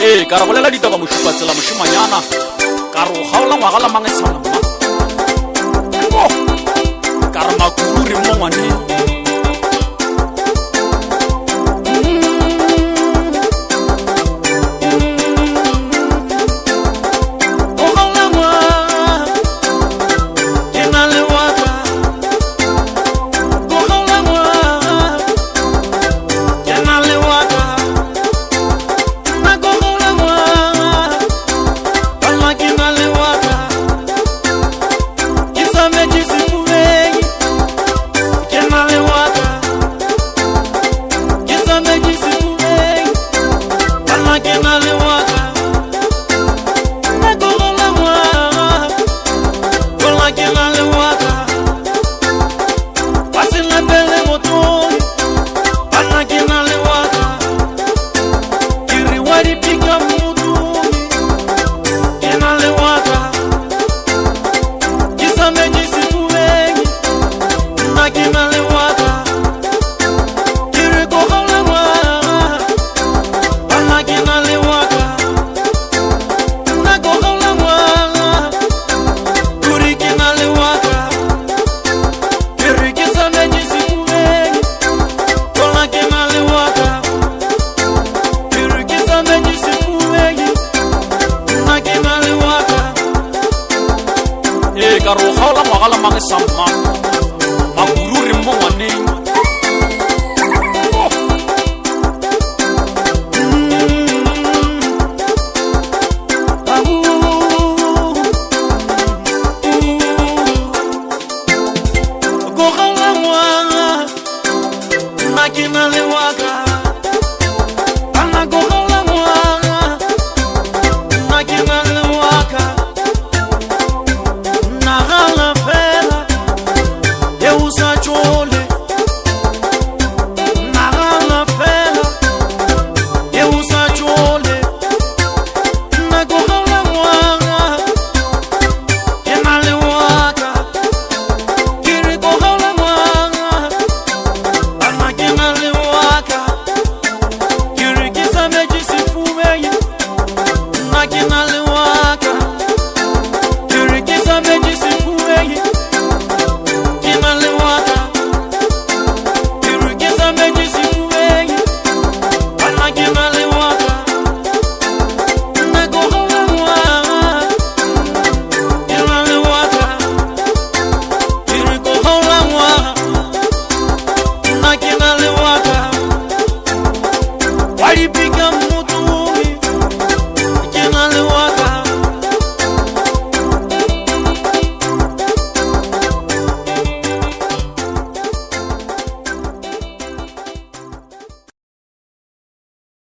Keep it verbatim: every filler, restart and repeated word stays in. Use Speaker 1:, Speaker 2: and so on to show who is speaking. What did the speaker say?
Speaker 1: Eh, ka re bolela ditaba mošupatsela mošimanyana ka re o kgaola ngwaga la mangetshana mma ka re makuru re mo ngwaneng ka ro kgaola ngwaga la mangesamma makuru re mo ngwaneng go kgaola ngwaga nna ke na le waka ana go kgaola ngwaga nna ke na le waka Give